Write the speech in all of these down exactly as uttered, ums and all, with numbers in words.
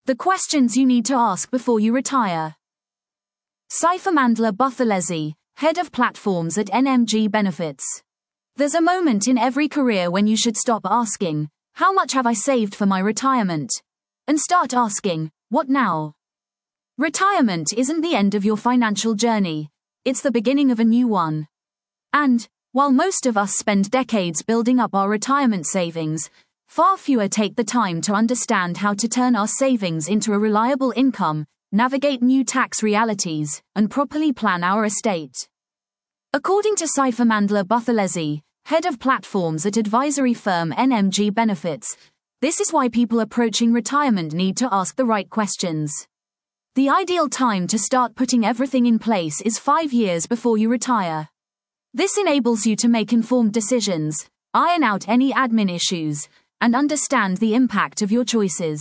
The questions you need to ask before you retire. Saifamandla Buthelezi, Head of Platforms at N M G Benefits. There's a moment in every career when you should stop asking, how much have I saved for my retirement? And start asking, what now? Retirement isn't the end of your financial journey, it's the beginning of a new one. And, while most of us spend decades building up our retirement savings, far fewer take the time to understand how to turn our savings into a reliable income, navigate new tax realities, and properly plan our estate. According to Saifamandla Buthelezi, Head of Platforms at advisory firm N M G Benefits, this is why people approaching retirement need to ask the right questions. The ideal time to start putting everything in place is five years before you retire. This enables you to make informed decisions, iron out any admin issues, and understand the impact of your choices.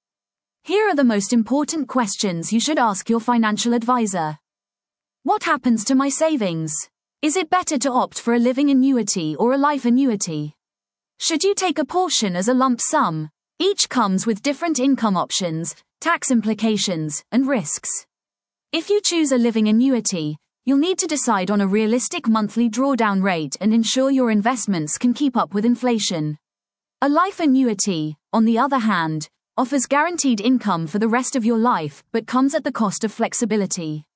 Here are the most important questions you should ask your financial advisor. What happens to my savings? Is it better to opt for a living annuity or a life annuity? Should you take a portion as a lump sum? Each comes with different income options, tax implications, and risks. If you choose a living annuity, you'll need to decide on a realistic monthly drawdown rate and ensure your investments can keep up with inflation. A life annuity, on the other hand, offers guaranteed income for the rest of your life but comes at the cost of flexibility.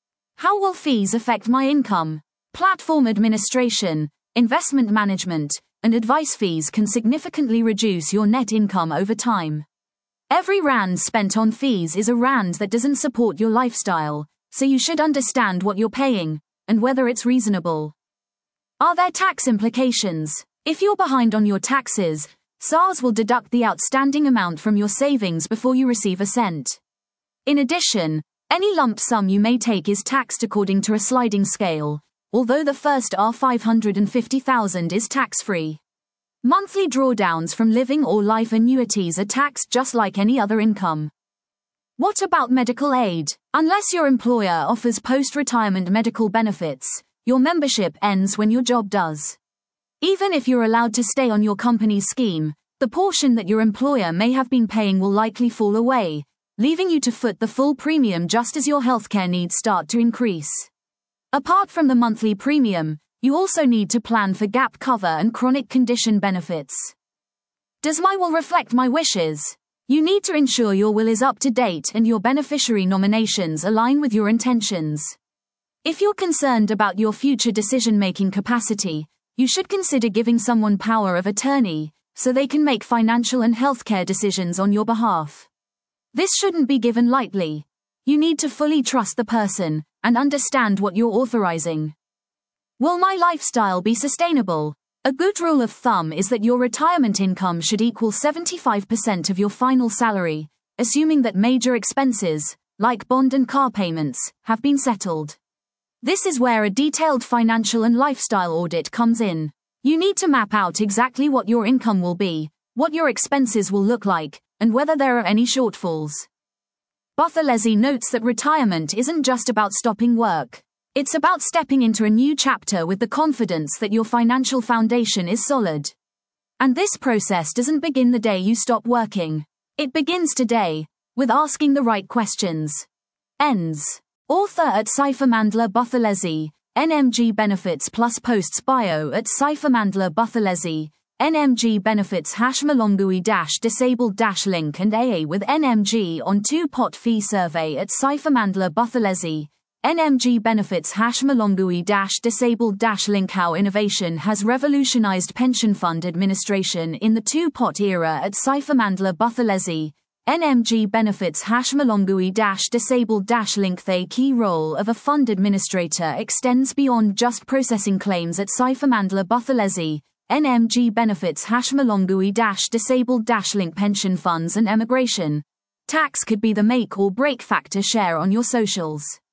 How will fees affect my income? Platform administration, investment management, and advice fees can significantly reduce your net income over time. Every rand spent on fees is a rand that doesn't support your lifestyle, so you should understand what you're paying, and whether it's reasonable. Are there tax implications? If you're behind on your taxes, S A R S will deduct the outstanding amount from your savings before you receive a cent. In addition, any lump sum you may take is taxed according to a sliding scale, although the first five hundred fifty thousand is tax-free. Monthly drawdowns from living or life annuities are taxed just like any other income. What about medical aid? Unless your employer offers post-retirement medical benefits, your membership ends when your job does. Even if you're allowed to stay on your company's scheme, the portion that your employer may have been paying will likely fall away, leaving you to foot the full premium just as your healthcare needs start to increase. Apart from the monthly premium, you also need to plan for gap cover and chronic condition benefits. Does my will reflect my wishes? You need to ensure your will is up to date and your beneficiary nominations align with your intentions. If you're concerned about your future decision-making capacity, you should consider giving someone power of attorney, so they can make financial and healthcare decisions on your behalf. This shouldn't be given lightly. You need to fully trust the person, and understand what you're authorizing. Will my lifestyle be sustainable? A good rule of thumb is that your retirement income should equal seventy-five percent of your final salary, assuming that major expenses, like bond and car payments, have been settled. This is where a detailed financial and lifestyle audit comes in. You need to map out exactly what your income will be, what your expenses will look like, and whether there are any shortfalls. Buthelezi notes that retirement isn't just about stopping work. It's about stepping into a new chapter with the confidence that your financial foundation is solid. And this process doesn't begin the day you stop working. It begins today, with asking the right questions. Ends. Author at Saifamandla Buthelezi, N M G Benefits plus posts bio at Saifamandla Buthelezi, N M G Benefits hash Malongui dash disabled dash link and A A with N M G on two pot fee survey at Saifamandla Buthelezi, N M G Benefits hash Malongui dash disabled dash link. How innovation has revolutionized pension fund administration in the two pot era at Saifamandla Buthelezi, N M G Benefits hash Malongui dash disabled dash link. The key role of a fund administrator extends beyond just processing claims at Saifamandla Buthelezi, N M G Benefits hash Malongui dash disabled dash link. Pension funds and emigration. Tax could be the make or break factor. Share on your socials.